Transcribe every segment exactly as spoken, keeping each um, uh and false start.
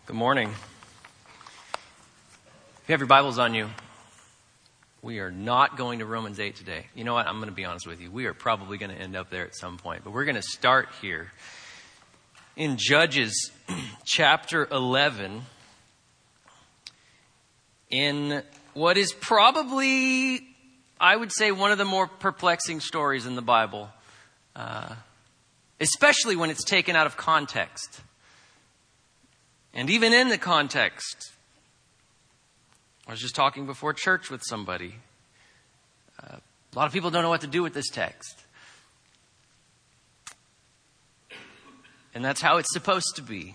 Good morning. If you have your Bibles on you, we are not going to Romans eight today. You know what? I'm going to be honest with you. We are probably going to end up there at some point. But we're going to start here in Judges chapter eleven in what is probably, I would say, one of the more perplexing stories in the Bible, uh, especially when it's taken out of context. And even in the context, I was just talking before church with somebody. Uh, a lot of people don't know what to do with this text. And that's how it's supposed to be.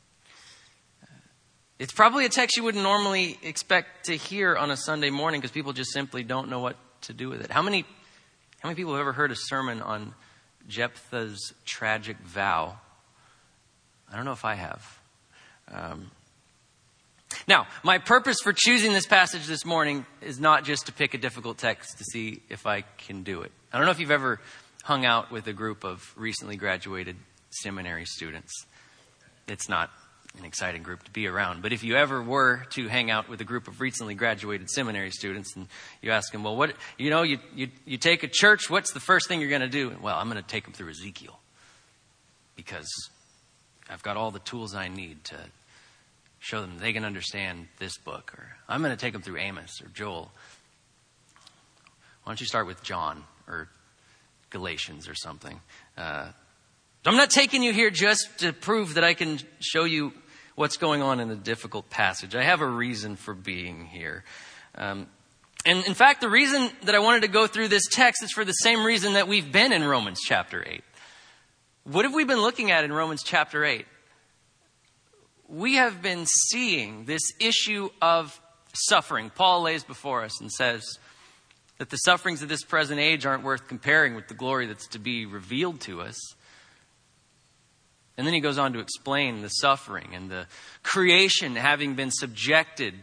It's probably a text you wouldn't normally expect to hear on a Sunday morning because people just simply don't know what to do with it. How many, how many people have ever heard a sermon on Jephthah's tragic vow? I don't know if I have. Um, now, my purpose for choosing this passage this morning is not just to pick a difficult text to see if I can do it. I don't know if you've ever hung out with a group of recently graduated seminary students. It's not an exciting group to be around. But if you ever were to hang out with a group of recently graduated seminary students and you ask them, well, what, you know, you, you, you take a church, what's the first thing you're going to do? Well, I'm going to take them through Ezekiel because I've got all the tools I need to show them they can understand this book. Or I'm going to take them through Amos or Joel. Why don't you start with John or Galatians or something? Uh, I'm not taking you here just to prove that I can show you what's going on in a difficult passage. I have a reason for being here. Um, and in fact, the reason that I wanted to go through this text is for the same reason that we've been in Romans chapter eight. What have we been looking at in Romans chapter eight? We have been seeing this issue of suffering. Paul lays before us and says that the sufferings of this present age aren't worth comparing with the glory that's to be revealed to us. And then he goes on to explain the suffering and the creation having been subjected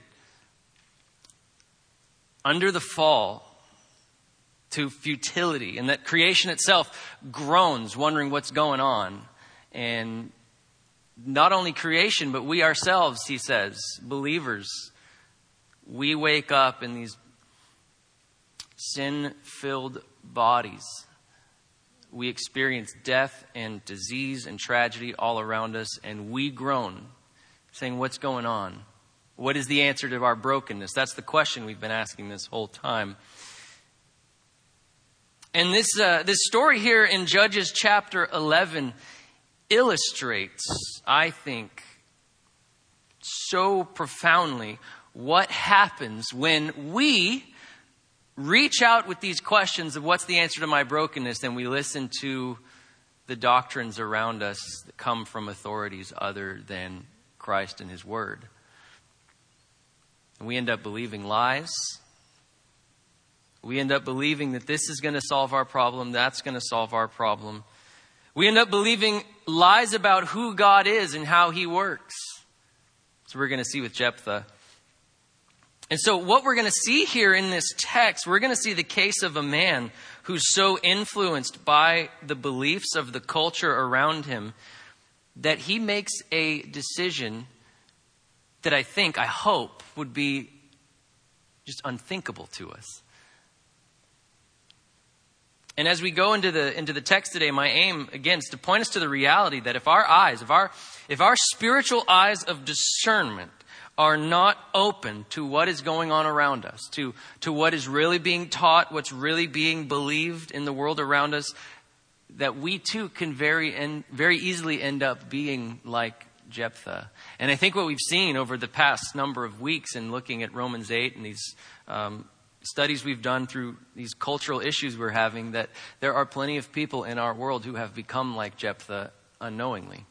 under the fall to futility, and that creation itself groans, wondering what's going on. And not only creation, but we ourselves, he says, believers, we wake up in these sin-filled bodies. We experience death and disease and tragedy all around us, and we groan, saying, what's going on? What is the answer to our brokenness? That's the question we've been asking this whole time. And this uh, this story here in Judges chapter eleven illustrates, I think, so profoundly what happens when we reach out with these questions of what's the answer to my brokenness, and we listen to the doctrines around us that come from authorities other than Christ and His Word. And we end up believing lies. We end up believing that this is going to solve our problem, that's going to solve our problem. We end up believing lies about who God is and how He works. So we're going to see with Jephthah. And so what we're going to see here in this text, we're going to see the case of a man who's so influenced by the beliefs of the culture around him that he makes a decision that I think, I hope, would be just unthinkable to us. And as we go into the into the text today, my aim, again, is to point us to the reality that if our eyes, if our if our spiritual eyes of discernment are not open to what is going on around us, to, to what is really being taught, what's really being believed in the world around us, that we too can very and very easily end up being like Jephthah. And I think what we've seen over the past number of weeks in looking at Romans eight and these um, studies we've done through these cultural issues we're having, that there are plenty of people in our world who have become like Jephthah unknowingly.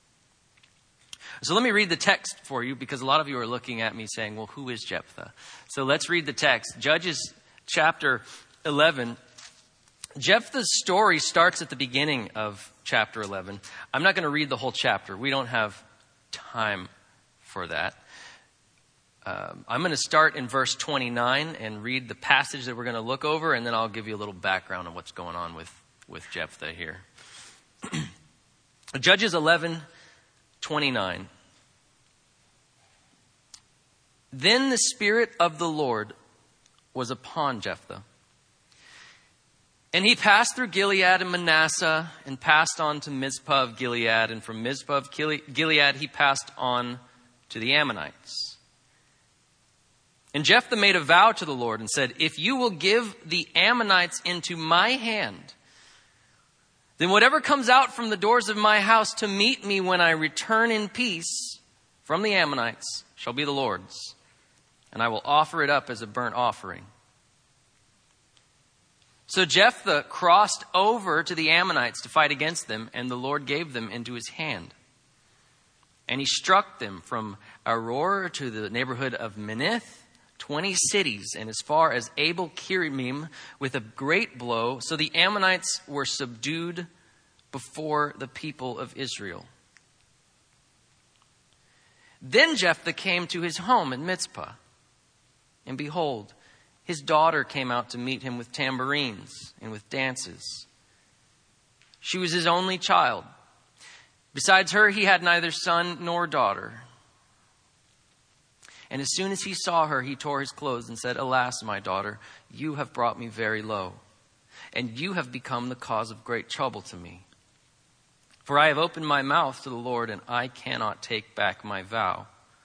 So let me read the text for you, because a lot of you are looking at me saying, well, who is Jephthah? So let's read the text. Judges chapter eleven. Jephthah's story starts at the beginning of chapter eleven. I'm not going to read the whole chapter. We don't have time for that. Um, I'm going to start in verse twenty-nine and read the passage that we're going to look over, and then I'll give you a little background on what's going on with, with Jephthah here. Judges eleven twenty-nine. Then the Spirit of the Lord was upon Jephthah. And he passed through Gilead and Manasseh and passed on to Mizpah of Gilead. And from Mizpah of Gilead he passed on to the Ammonites. And Jephthah made a vow to the Lord and said, if you will give the Ammonites into my hand, then whatever comes out from the doors of my house to meet me when I return in peace from the Ammonites shall be the Lord's, and I will offer it up as a burnt offering. So Jephthah crossed over to the Ammonites to fight against them, and the Lord gave them into his hand. And he struck them from Aroer to the neighborhood of Minnith, twenty cities, and as far as Abel Kirimim with a great blow. So the Ammonites were subdued before the people of Israel. Then Jephthah came to his home in Mizpah, and behold, his daughter came out to meet him with tambourines and with dances. She was his only child. Besides her, he had neither son nor daughter. And as soon as he saw her, he tore his clothes and said, alas, my daughter, you have brought me very low, and you have become the cause of great trouble to me. For I have opened my mouth to the Lord, and I cannot take back my vow.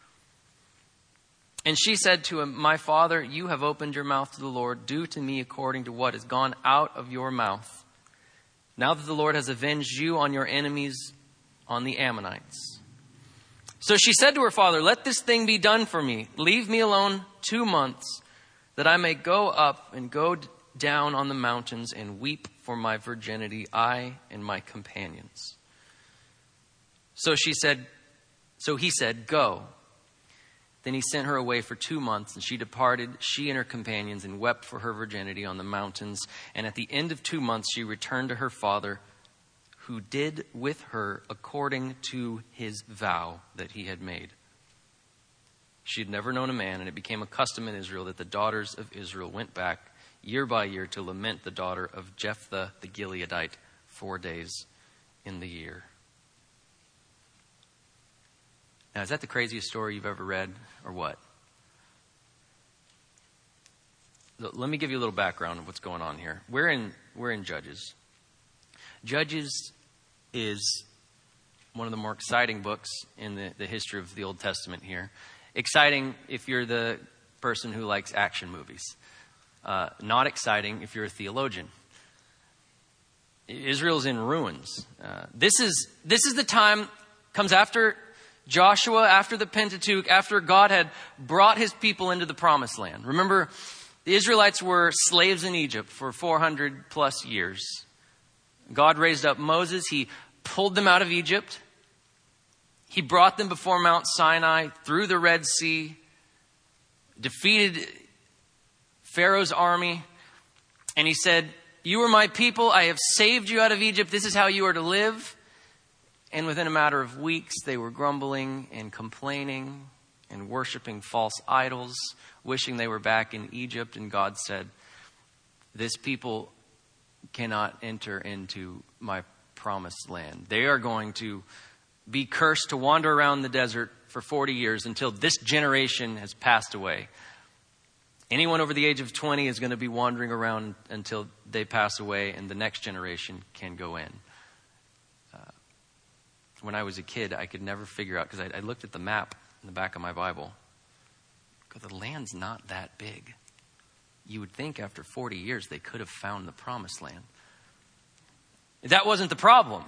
And she said to him, my father, you have opened your mouth to the Lord. Do to me according to what has gone out of your mouth. Now that the Lord has avenged you on your enemies, on the Ammonites. So she said to her father, let this thing be done for me. Leave me alone two months, that I may go up and go down on the mountains and weep for my virginity, I and my companions. So she said, so he said, go. Then he sent her away for two months, and she departed, she and her companions, and wept for her virginity on the mountains. And at the end of two months, she returned to her father, who did with her according to his vow that he had made. She had never known a man, and it became a custom in Israel that the daughters of Israel went back year by year to lament the daughter of Jephthah the Gileadite four days in the year. Now, is that the craziest story you've ever read, or what? Let me give you a little background of what's going on here. We're in we're in Judges. Judges is one of the more exciting books in the, the history of the Old Testament here. Exciting if you're the person who likes action movies. Uh, not exciting if you're a theologian. Israel's in ruins. Uh, this is this is the time, comes after Joshua, after the Pentateuch, after God had brought his people into the promised land. Remember, the Israelites were slaves in Egypt for four hundred plus years. God raised up Moses. He pulled them out of Egypt. He brought them before Mount Sinai, through the Red Sea, defeated Pharaoh's army. And he said, you are my people. I have saved you out of Egypt. This is how you are to live. And within a matter of weeks, they were grumbling and complaining and worshiping false idols, wishing they were back in Egypt. And God said, this people cannot enter into my promised land. They are going to be cursed to wander around the desert for forty years until this generation has passed away. Anyone over the age of twenty is going to be wandering around until they pass away and the next generation can go in. When I was a kid, I could never figure out, because I, I looked at the map in the back of my Bible. Because the land's not that big. You would think after forty years they could have found the promised land. That wasn't the problem.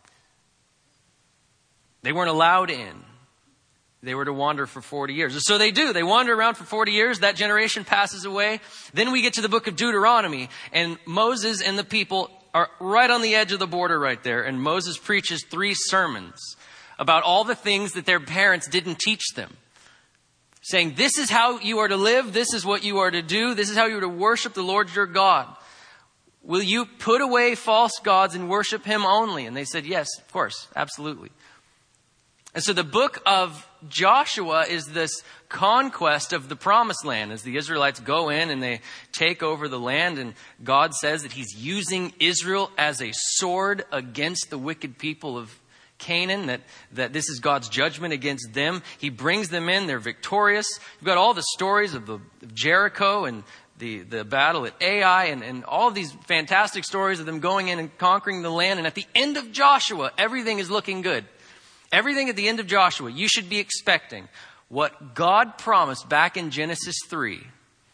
They weren't allowed in. They were to wander for forty years. So they do. They wander around for forty years. That generation passes away. Then we get to the book of Deuteronomy. And Moses and the people are right on the edge of the border right there. And Moses preaches three sermons about all the things that their parents didn't teach them. Saying, this is how you are to live. This is what you are to do. This is how you are to worship the Lord your God. Will you put away false gods and worship him only? And they said, yes, of course, absolutely. And so the book of Joshua is this conquest of the promised land as the Israelites go in and they take over the land. And God says that he's using Israel as a sword against the wicked people of Canaan, that, that this is God's judgment against them. He brings them in. They're victorious. You've got all the stories of, the, of Jericho and the, the battle at Ai and, and all of these fantastic stories of them going in and conquering the land. And at the end of Joshua, everything is looking good. Everything at the end of Joshua, you should be expecting what God promised back in Genesis three.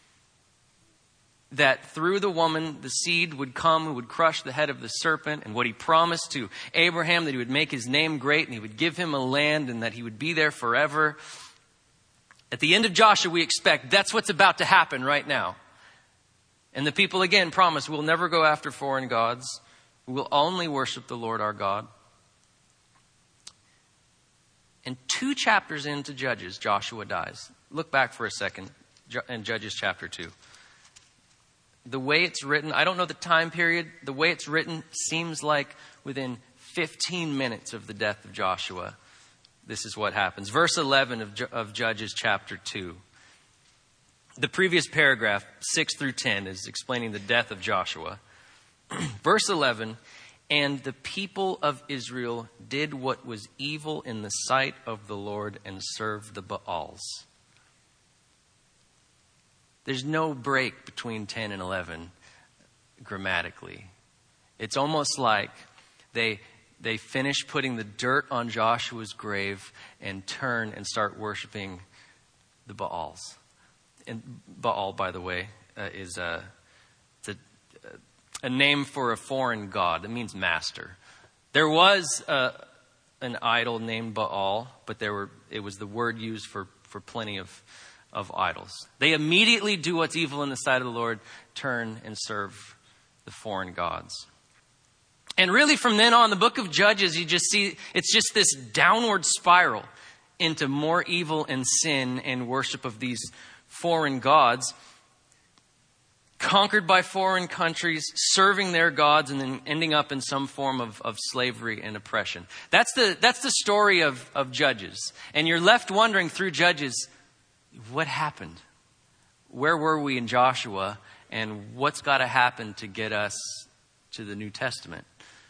That through the woman, the seed would come who would crush the head of the serpent. And what he promised to Abraham, that he would make his name great and he would give him a land and that he would be there forever. At the end of Joshua, we expect that's what's about to happen right now. And the people again promise we'll never go after foreign gods. We will only worship the Lord our God. And two chapters into Judges, Joshua dies. Look back for a second in Judges chapter two. The way it's written, I don't know the time period. The way it's written seems like within fifteen minutes of the death of Joshua, this is what happens. Verse eleven of, of Judges chapter two. The previous paragraph, six through ten, is explaining the death of Joshua. Verse eleven, and the people of Israel did what was evil in the sight of the Lord and served the Baals. There's no break between ten and eleven grammatically. It's almost like they they finish putting the dirt on Joshua's grave and turn and start worshiping the Baals. And Baal, by the way, uh, is a, it's a, a name for a foreign god. It means master. There was uh, an idol named Baal, but there were it was the word used for, for plenty of of idols. They immediately do what's evil in the sight of the Lord, turn and serve the foreign gods. And really from then on, the book of Judges, you just see, it's just this downward spiral into more evil and sin and worship of these foreign gods, conquered by foreign countries, serving their gods, and then ending up in some form of, of slavery and oppression. That's the, that's the story of, of Judges. And you're left wondering through Judges, what happened? Where were we in Joshua? And what's got to happen to get us to the New Testament?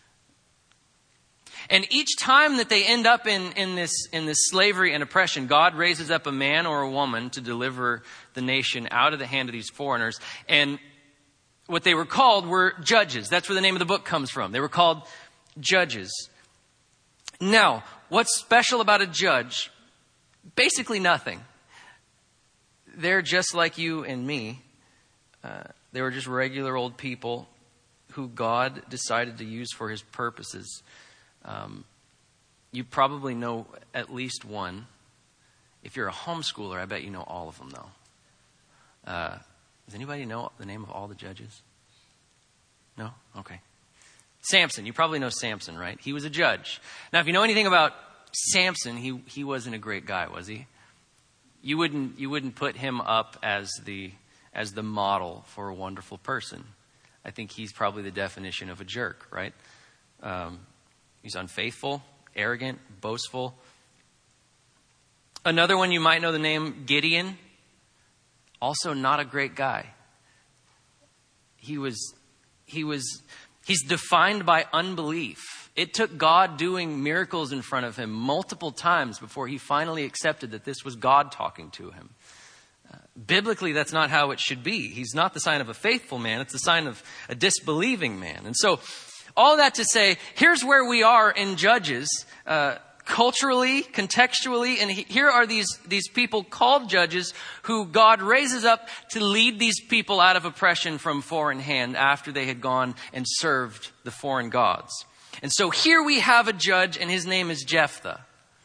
And each time that they end up in, in this in this slavery and oppression, God raises up a man or a woman to deliver the nation out of the hand of these foreigners. And what they were called were judges. That's where the name of the book comes from. They were called judges. Now, what's special about a judge? Basically nothing. They're just like you and me. Uh, they were just regular old people who God decided to use for his purposes. Um, you probably know at least one. If you're a homeschooler, I bet you know all of them, though. Uh, does anybody know the name of all the judges? No? Okay. Samson. You probably know Samson, right? He was a judge. Now, if you know anything about Samson, he he wasn't a great guy, was he? You wouldn't you wouldn't put him up as the as the model for a wonderful person. I think he's probably the definition of a jerk, right? Um, he's unfaithful, arrogant, boastful. Another one you might know the name, Gideon. Also not a great guy. He was he was he's defined by unbelief. It took God doing miracles in front of him multiple times before he finally accepted that this was God talking to him. Uh, biblically, that's not how it should be. He's not the sign of a faithful man. It's the sign of a disbelieving man. And so all that to say, here's where we are in Judges, uh, culturally, contextually. And he, here are these, these people called judges who God raises up to lead these people out of oppression from foreign hand after they had gone and served the foreign gods. And so here we have a judge, and his name is Jephthah.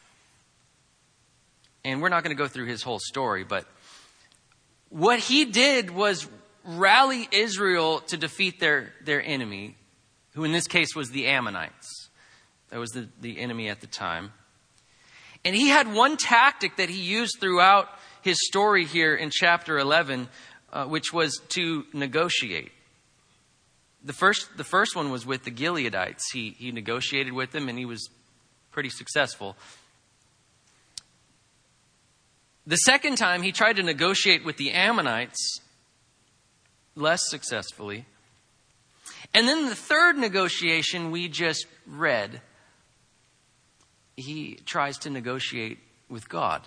And we're not going to go through his whole story, but what he did was rally Israel to defeat their, their enemy, who in this case was the Ammonites. That was the, the enemy at the time. And he had one tactic that he used throughout his story here in chapter eleven, uh, which was to negotiate. The first, the first one was with the Gileadites. He, he negotiated with them, and he was pretty successful. The second time, he tried to negotiate with the Ammonites, less successfully. And then the third negotiation we just read, he tries to negotiate with God.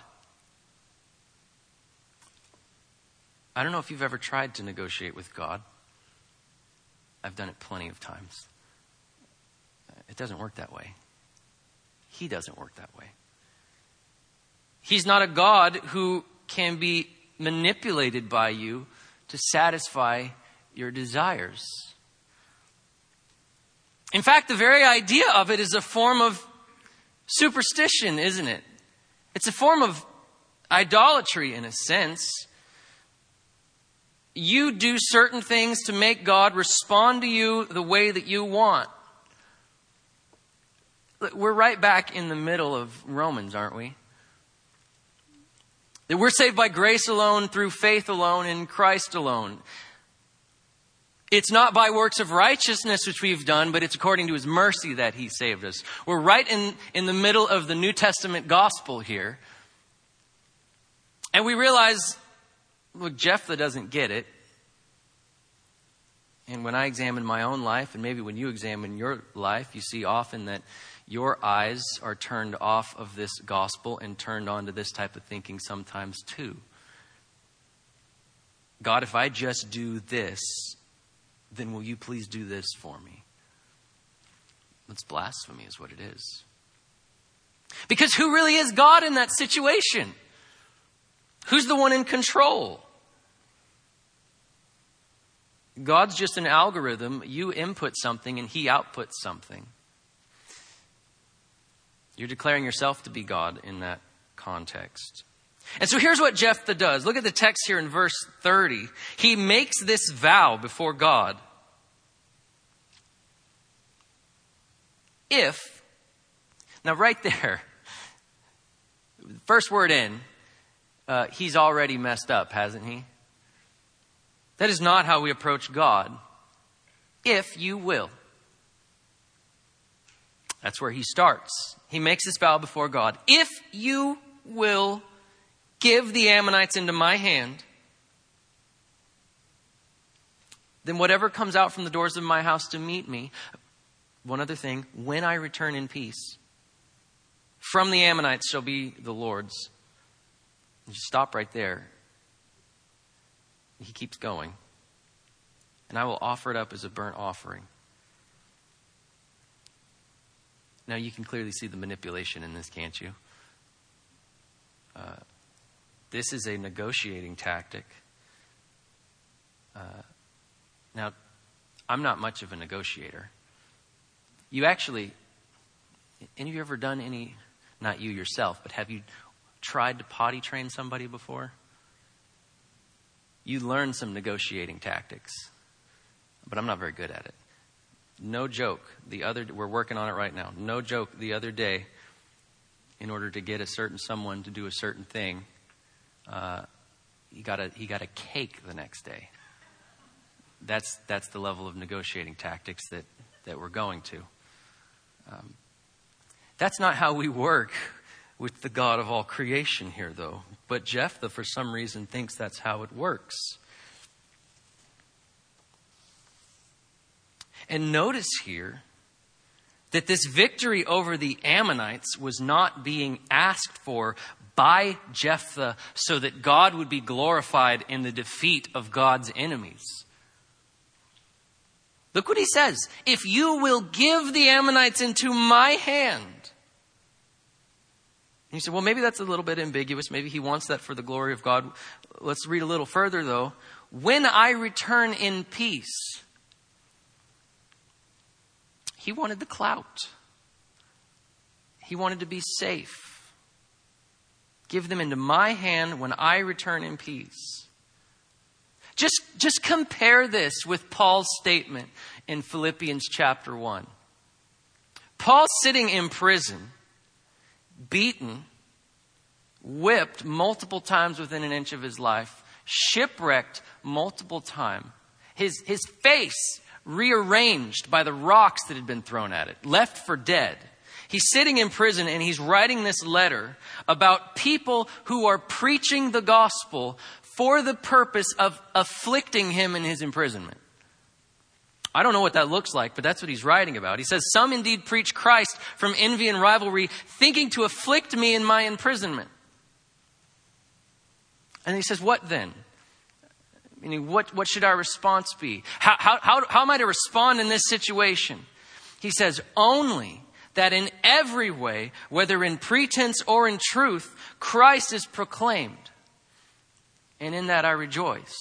I don't know if you've ever tried to negotiate with God. I've done it plenty of times. It doesn't work that way. He doesn't work that way. He's not a God who can be manipulated by you to satisfy your desires. In fact, the very idea of it is a form of superstition, isn't it? It's a form of idolatry in a sense. You do certain things to make God respond to you the way that you want. We're right back in the middle of Romans, aren't we? That we're saved by grace alone, through faith alone, in Christ alone. It's not by works of righteousness which we've done, but it's according to his mercy that he saved us. We're right in, in the middle of the New Testament gospel here. And we realize, look, Jephthah doesn't get it. And when I examine my own life, and maybe when you examine your life, you see often that your eyes are turned off of this gospel and turned on to this type of thinking sometimes too. God, if I just do this, then will you please do this for me? It's blasphemy is what it is. Because who really is God in that situation? Who's the one in control? God's just an algorithm. You input something and he outputs something. You're declaring yourself to be God in that context. And so here's what Jephthah does. Look at the text here in verse thirty. He makes this vow before God. If, now right there, first word in, uh, he's already messed up, hasn't he? That is not how we approach God. If you will. That's where he starts. He makes this vow before God. If you will give the Ammonites into my hand, then whatever comes out from the doors of my house to meet me, one other thing, when I return in peace, from the Ammonites shall be the Lord's. And just stop right there. He keeps going. And I will offer it up as a burnt offering. Now you can clearly see the manipulation in this, can't you? Uh, this is a negotiating tactic. Uh, now, I'm not much of a negotiator. You actually, any of you ever done any, not you yourself, but have you tried to potty train somebody before? You learn some negotiating tactics, but I'm not very good at it. No joke. The other, we're working on it right now. No joke. The other day, in order to get a certain someone to do a certain thing, uh, he got a he got a cake the next day. That's that's the level of negotiating tactics that that we're going to. Um, that's not how we work with the God of all creation here, though. But Jephthah, for some reason, thinks that's how it works. And notice here that this victory over the Ammonites was not being asked for by Jephthah so that God would be glorified in the defeat of God's enemies. Look what he says. If you will give the Ammonites into my hand. And you say, well, maybe that's a little bit ambiguous. Maybe he wants that for the glory of God. Let's read a little further, though. When I return in peace. He wanted the clout. He wanted to be safe. Give them into my hand when I return in peace. Just, just compare this with Paul's statement in Philippians chapter one. Paul's sitting in prison, beaten, whipped multiple times within an inch of his life, shipwrecked multiple times. His, his face rearranged by the rocks that had been thrown at it, left for dead. He's sitting in prison and he's writing this letter about people who are preaching the gospel for the purpose of afflicting him in his imprisonment. I don't know what that looks like, but that's what he's writing about. He says, some indeed preach Christ from envy and rivalry, thinking to afflict me in my imprisonment. And he says, what then? Meaning, what, what should our response be? How, how, how, how am I to respond in this situation? He says, only that in every way, whether in pretense or in truth, Christ is proclaimed. And in that I rejoice.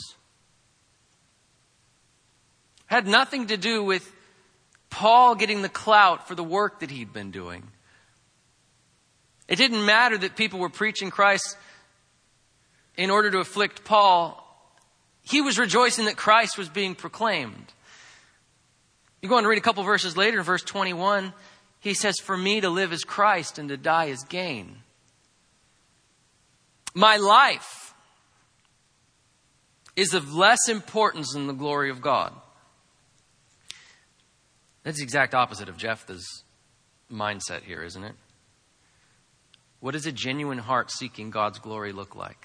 Had nothing to do with Paul getting the clout for the work that he'd been doing. It didn't matter that people were preaching Christ in order to afflict Paul. He was rejoicing that Christ was being proclaimed. You go on to read a couple verses later, in verse twenty-one, he says, for me to live is Christ and to die is gain. My life is of less importance than the glory of God. That's the exact opposite of Jephthah's mindset here, isn't it? What does a genuine heart seeking God's glory look like?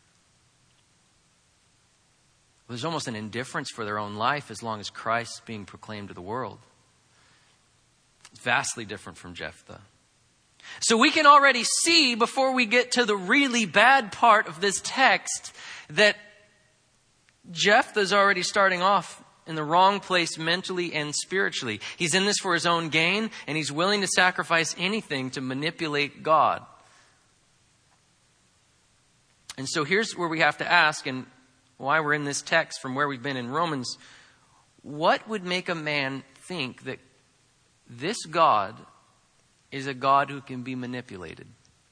Well, there's almost an indifference for their own life as long as Christ is being proclaimed to the world. It's vastly different from Jephthah. So we can already see, before we get to the really bad part of this text, that Jephthah's already starting off in the wrong place mentally and spiritually. He's in this for his own gain, and he's willing to sacrifice anything to manipulate God. And so here's where we have to ask, and why we're in this text from where we've been in Romans. What would make a man think that this God is a God who can be manipulated?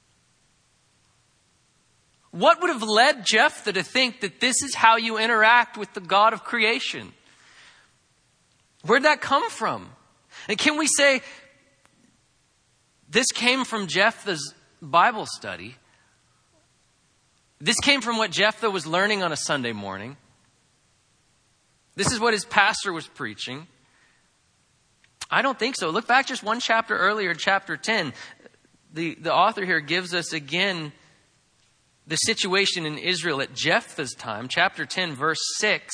What would have led Jephthah to think that this is how you interact with the God of creation? Where'd that come from? And can we say this came from Jephthah's Bible study? This came from what Jephthah was learning on a Sunday morning. This is what his pastor was preaching. I don't think so. Look back just one chapter earlier, chapter ten. The, the author here gives us again the situation in Israel at Jephthah's time. Chapter ten, verse six.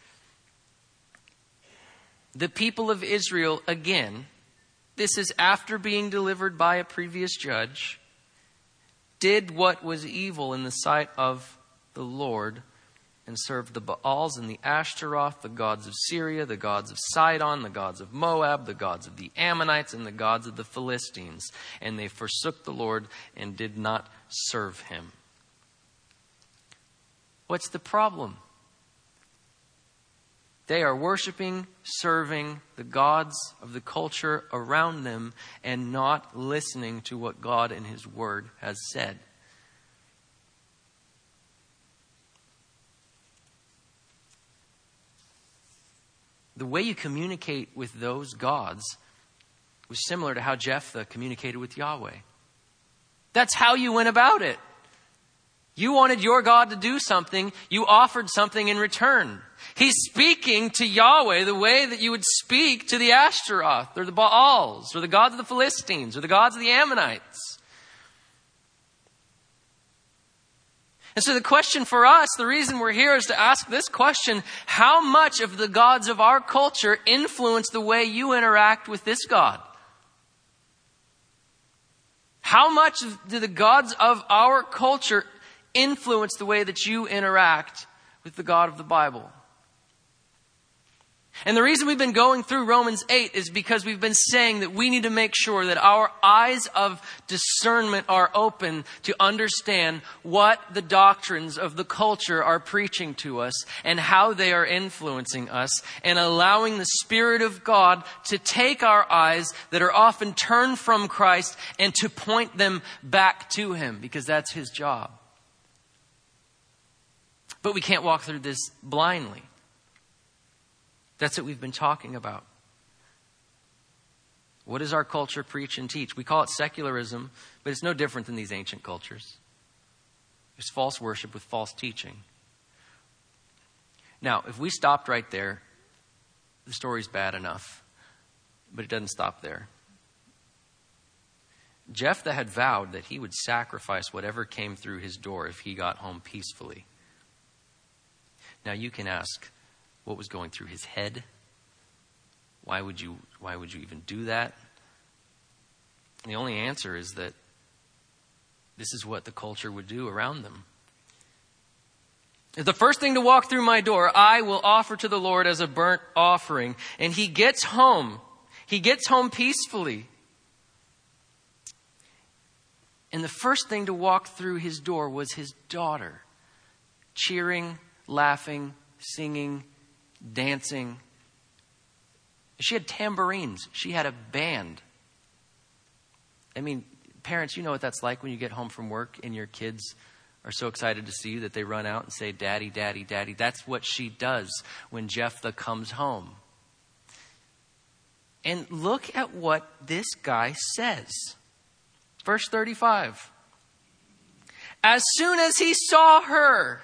The people of Israel, again, this is after being delivered by a previous judge, did what was evil in the sight of the Lord and served the Baals and the Ashtaroth, the gods of Syria, the gods of Sidon, the gods of Moab, the gods of the Ammonites, and the gods of the Philistines. And they forsook the Lord and did not serve him. What's the problem? They are worshiping, serving the gods of the culture around them and not listening to what God in His Word has said. The way you communicate with those gods was similar to how Jephthah communicated with Yahweh. That's how you went about it. You wanted your God to do something. You offered something in return. He's speaking to Yahweh the way that you would speak to the Ashtaroth or the Baals or the gods of the Philistines or the gods of the Ammonites. And so the question for us, the reason we're here is to ask this question: how much of the gods of our culture influence the way you interact with this God? How much do the gods of our culture influence the way that you interact with the God of the Bible? And the reason we've been going through Romans eight is because we've been saying that we need to make sure that our eyes of discernment are open to understand what the doctrines of the culture are preaching to us and how they are influencing us, and allowing the Spirit of God to take our eyes that are often turned from Christ and to point them back to Him, because that's His job. But we can't walk through this blindly. That's what we've been talking about. What does our culture preach and teach? We call it secularism, but it's no different than these ancient cultures. It's false worship with false teaching. Now, if we stopped right there, the story's bad enough, but it doesn't stop there. Jephthah had vowed that he would sacrifice whatever came through his door if he got home peacefully. Now you can ask, what was going through his head? Why would you, why would you even do that? And the only answer is that this is what the culture would do around them. The first thing to walk through my door, I will offer to the Lord as a burnt offering. And he gets home. He gets home peacefully. And the first thing to walk through his door was his daughter, cheering, laughing, singing, dancing. She had tambourines. She had a band. I mean, parents, you know what that's like when you get home from work and your kids are so excited to see you that they run out and say, "Daddy, Daddy, Daddy." That's what she does when Jephthah comes home. And look at what this guy says. Verse thirty-five. As soon as he saw her,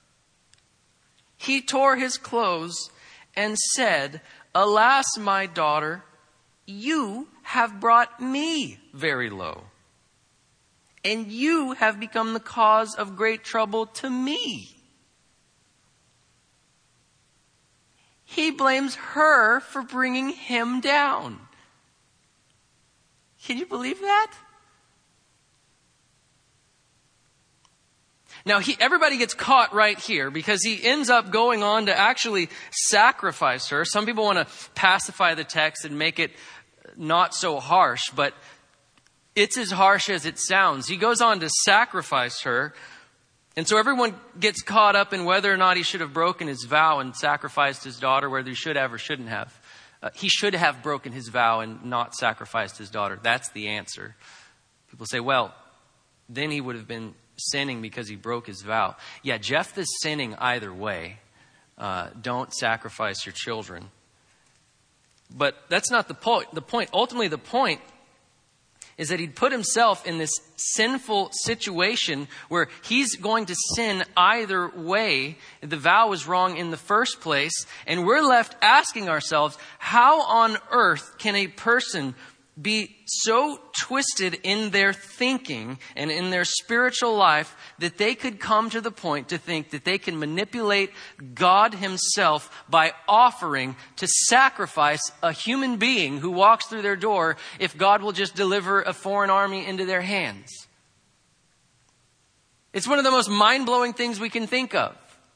he tore his clothes and said, "Alas, my daughter, you have brought me very low, and you have become the cause of great trouble to me." He blames her for bringing him down. Can you believe that? Now, he, everybody gets caught right here because he ends up going on to actually sacrifice her. Some people want to pacify the text and make it not so harsh, but it's as harsh as it sounds. He goes on to sacrifice her. And so everyone gets caught up in whether or not he should have broken his vow and sacrificed his daughter, whether he should have or shouldn't have. Uh, he should have broken his vow and not sacrificed his daughter. That's the answer. People say, well, then he would have been sinning because he broke his vow. Yeah, Jephthah's sinning either way. Uh, don't sacrifice your children. But that's not the point. The point, ultimately the point is that he'd put himself in this sinful situation where he's going to sin either way. The vow was wrong in the first place. And we're left asking ourselves, how on earth can a person be so twisted in their thinking and in their spiritual life that they could come to the point to think that they can manipulate God himself by offering to sacrifice a human being who walks through their door if God will just deliver a foreign army into their hands? It's one of the most mind-blowing things we can think of.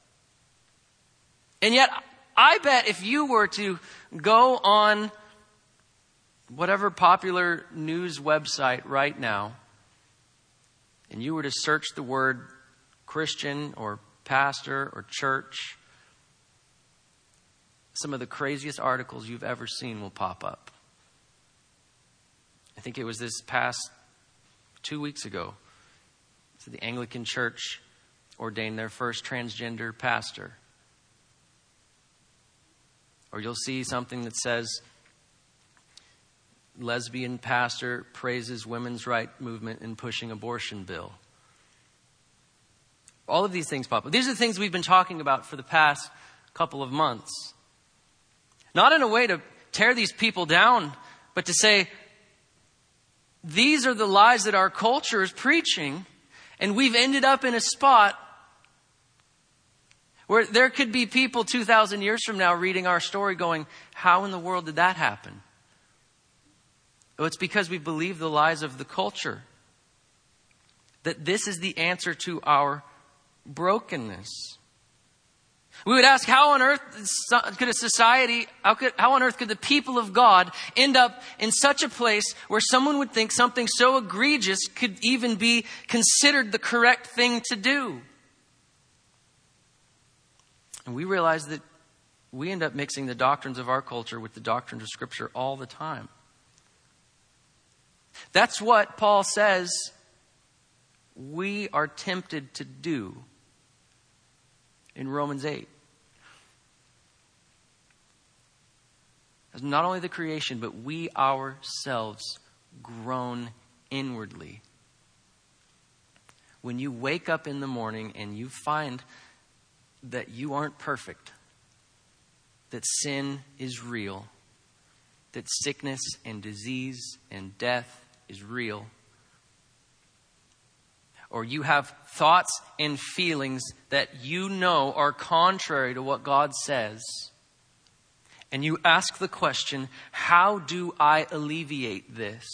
And yet, I bet if you were to go on whatever popular news website right now, and you were to search the word Christian or pastor or church, some of the craziest articles you've ever seen will pop up. I think it was this past two weeks ago. So the Anglican Church ordained their first transgender pastor. Or you'll see something that says, lesbian pastor praises women's right movement in pushing abortion bill. All of these things pop up. These are the things we've been talking about for the past couple of months. Not in a way to tear these people down, but to say, these are the lies that our culture is preaching, and we've ended up in a spot where there could be people two thousand years from now reading our story going, how in the world did that happen? Well, it's because we believe the lies of the culture. That this is the answer to our brokenness. We would ask, how on earth could a society, how, could, how on earth could the people of God end up in such a place where someone would think something so egregious could even be considered the correct thing to do? And we realize that we end up mixing the doctrines of our culture with the doctrines of Scripture all the time. That's what Paul says we are tempted to do in Romans eight. As not only the creation, but we ourselves groan inwardly. When you wake up in the morning and you find that you aren't perfect, that sin is real, that sickness and disease and death is real, or you have thoughts and feelings that you know are contrary to what God says, And you ask the question, how do I alleviate this?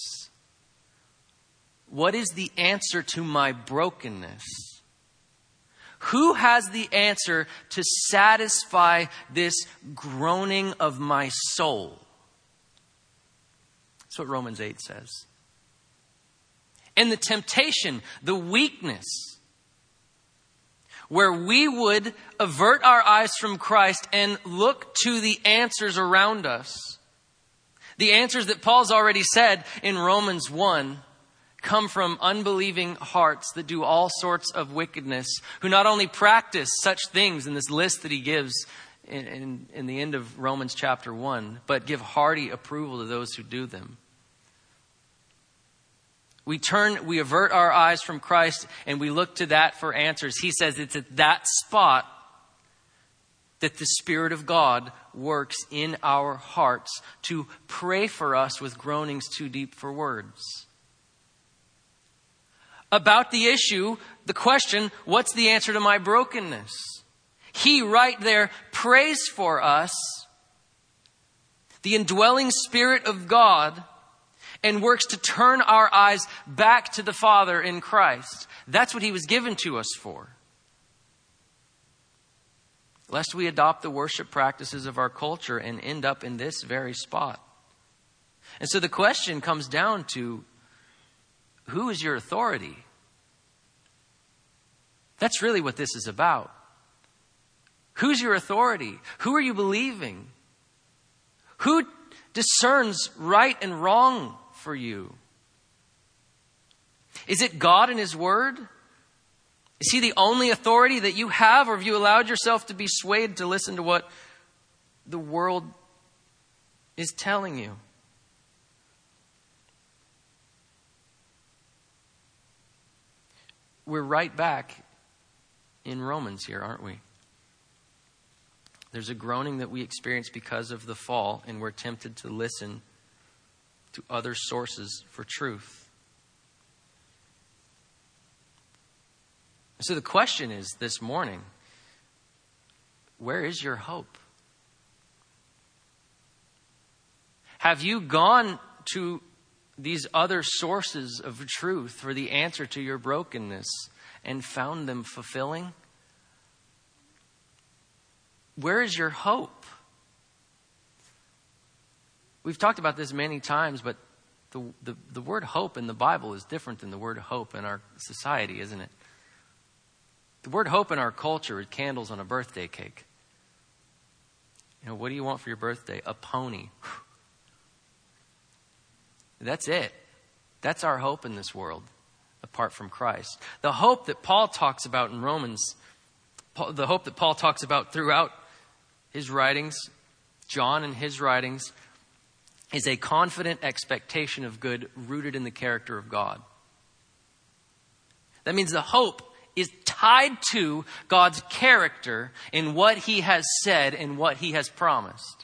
What is the answer to my brokenness? Who has the answer to satisfy this groaning of my soul? That's what Romans eight says. And the temptation, the weakness, where we would avert our eyes from Christ and look to the answers around us. The answers that Paul's already said in Romans one come from unbelieving hearts that do all sorts of wickedness, who not only practice such things in this list that he gives in, in, in the end of Romans chapter one, but give hearty approval to those who do them. We turn, we avert our eyes from Christ and we look to that for answers. He says it's at that spot that the Spirit of God works in our hearts to pray for us with groanings too deep for words. About the issue, the question, what's the answer to my brokenness? He right there prays for us, the indwelling Spirit of God, and works to turn our eyes back to the Father in Christ. That's what he was given to us for. Lest we adopt the worship practices of our culture and end up in this very spot. And so the question comes down to, who is your authority? That's really what this is about. Who's your authority? Who are you believing? Who discerns right and wrong for you? Is it God and his word? Is he the only authority that you have, or have you allowed yourself to be swayed to listen to what the world is telling you? We're right back in Romans here, aren't we? There's a groaning that we experience because of the fall, and we're tempted to listen to other sources for truth. So the question is this morning, where is your hope? Have you gone to these other sources of truth for the answer to your brokenness and found them fulfilling? Where is your hope? We've talked about this many times, but the, the, the word hope in the Bible is different than the word hope in our society, isn't it? The word hope in our culture is candles on a birthday cake. You know, what do you want for your birthday? A pony. That's it. That's our hope in this world, apart from Christ. The hope that Paul talks about in Romans, the hope that Paul talks about throughout his writings, John and his writings, is a confident expectation of good rooted in the character of God. That means the hope is tied to God's character in what he has said and what he has promised.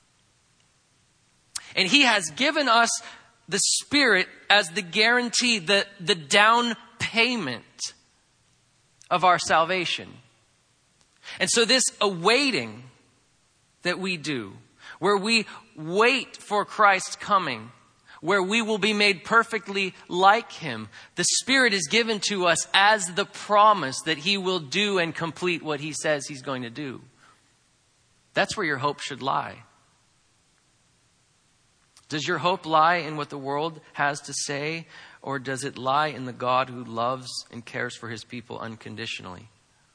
And he has given us the Spirit as the guarantee, the, the down payment of our salvation. And so this awaiting that we do, where we wait for Christ's coming, where we will be made perfectly like him, the Spirit is given to us as the promise that he will do and complete what he says he's going to do. That's where your hope should lie. Does your hope lie in what the world has to say, or does it lie in the God who loves and cares for his people unconditionally?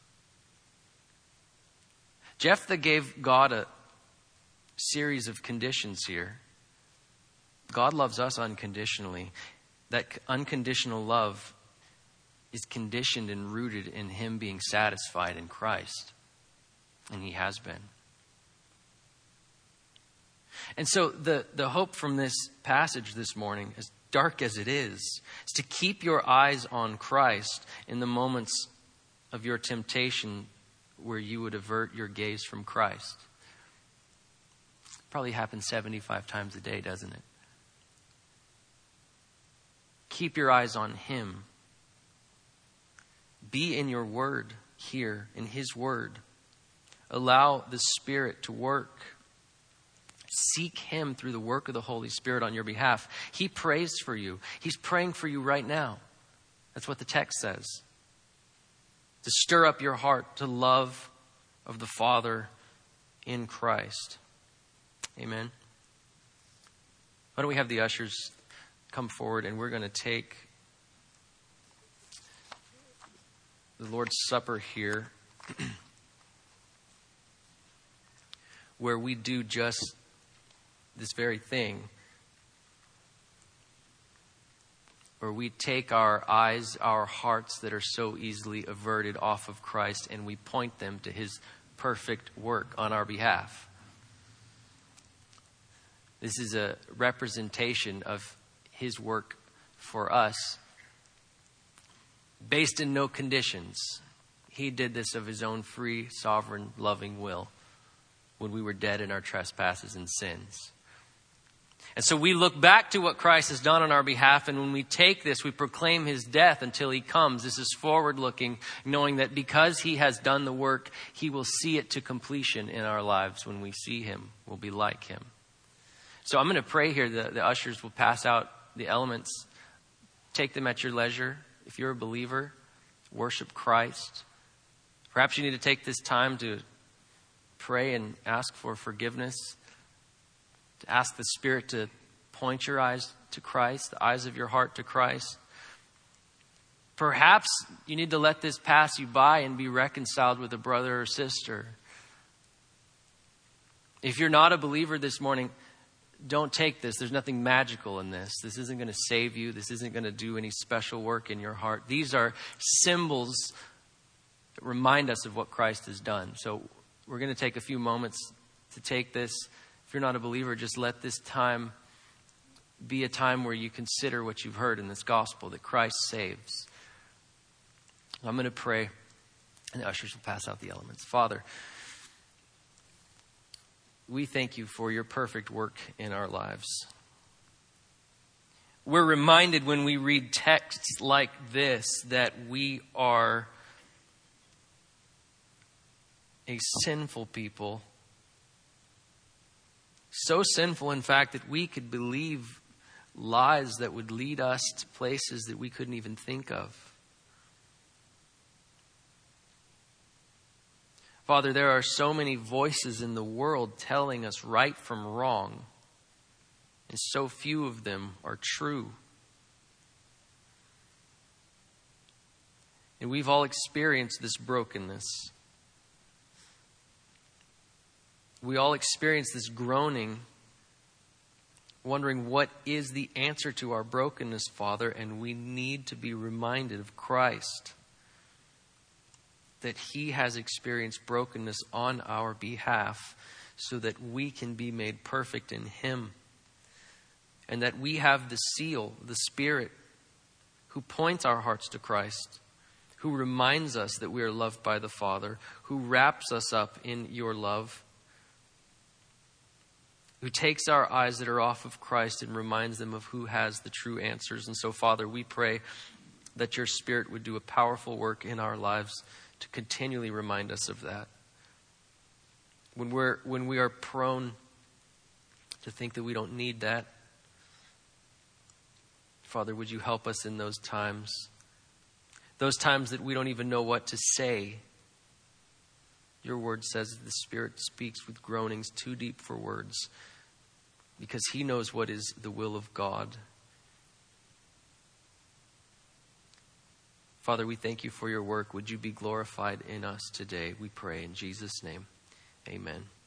Jephthah gave God a series of conditions here. God loves us unconditionally. That unconditional love is conditioned and rooted in him being satisfied in Christ. And he has been. And so the, the hope from this passage this morning, as dark as it is, is to keep your eyes on Christ in the moments of your temptation where you would avert your gaze from Christ. Probably happens seventy-five times a day, doesn't it? Keep your eyes on him. Be in your word here, in his word. Allow the Spirit to work. Seek him through the work of the Holy Spirit on your behalf. He prays for you. He's praying for you right now. That's what the text says. To stir up your heart to love of the Father in Christ. Amen. Why don't we have the ushers come forward, and we're going to take the Lord's Supper here, where we do just this very thing, where we take our eyes, our hearts that are so easily averted off of Christ, and we point them to his perfect work on our behalf. This is a representation of his work for us, based in no conditions. He did this of his own free, sovereign, loving will when we were dead in our trespasses and sins. And so we look back to what Christ has done on our behalf, and when we take this, we proclaim his death until he comes. This is forward-looking, knowing that because he has done the work, he will see it to completion in our lives. When we see him, we'll be like him. So I'm going to pray here. The, the ushers will pass out the elements. Take them at your leisure. If you're a believer, worship Christ. Perhaps you need to take this time to pray and ask for forgiveness. To ask the Spirit to point your eyes to Christ, the eyes of your heart to Christ. Perhaps you need to let this pass you by and be reconciled with a brother or sister. If you're not a believer this morning, don't take this. There's nothing magical in this. This isn't going to save you. This isn't going to do any special work in your heart. These are symbols that remind us of what Christ has done. So we're going to take a few moments to take this. If you're not a believer, just let this time be a time where you consider what you've heard in this gospel, that Christ saves. I'm going to pray, and the ushers will pass out the elements. Father, we thank you for your perfect work in our lives. We're reminded when we read texts like this that we are a sinful people. So sinful, in fact, that we could believe lies that would lead us to places that we couldn't even think of. Father, there are so many voices in the world telling us right from wrong, and so few of them are true. And we've all experienced this brokenness. We all experience this groaning, wondering what is the answer to our brokenness, Father, and we need to be reminded of Christ. That he has experienced brokenness on our behalf so that we can be made perfect in him. And that we have the seal, the Spirit, who points our hearts to Christ, who reminds us that we are loved by the Father, who wraps us up in your love, who takes our eyes that are off of Christ and reminds them of who has the true answers. And so, Father, we pray that your Spirit would do a powerful work in our lives to continually remind us of that. When we're when we are prone to think that we don't need that, Father, would you help us in those times? Those times that we don't even know what to say. Your word says that the Spirit speaks with groanings too deep for words, because he knows what is the will of God. Father, we thank you for your work. Would you be glorified in us today? We pray in Jesus' name. Amen.